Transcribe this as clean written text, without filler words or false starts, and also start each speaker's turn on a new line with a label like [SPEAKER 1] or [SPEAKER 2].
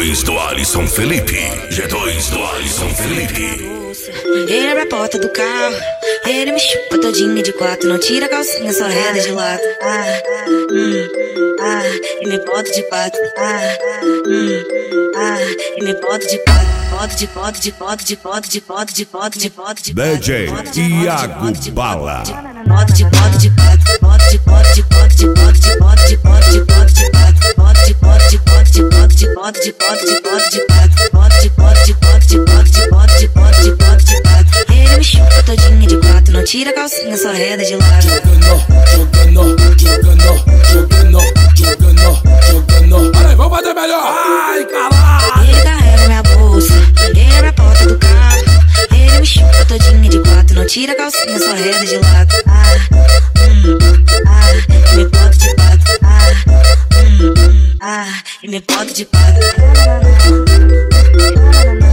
[SPEAKER 1] G2 do Alisson Felipe. G2 do Alisson Felipe.
[SPEAKER 2] Ele abre a porta do carro, ele me chupa todinha de quatro, não tira a calcinha, só reda de lado. E me bota de quatro. E me bota de quatro.
[SPEAKER 1] DJ Iago Bala.
[SPEAKER 2] Bota de quatro. Ele me chupa todinha de quatro, não tira a calcinha, só reda de lado.
[SPEAKER 3] Jogando. Olha aí, vamos fazer melhor. Ai, caralho.
[SPEAKER 2] Ele carrega minha bolsa, ele abre a porta do carro, ele me chupa todinha de quatro, não tira a calcinha, só reda de lado. E me bota de quatro. E me bota de quatro.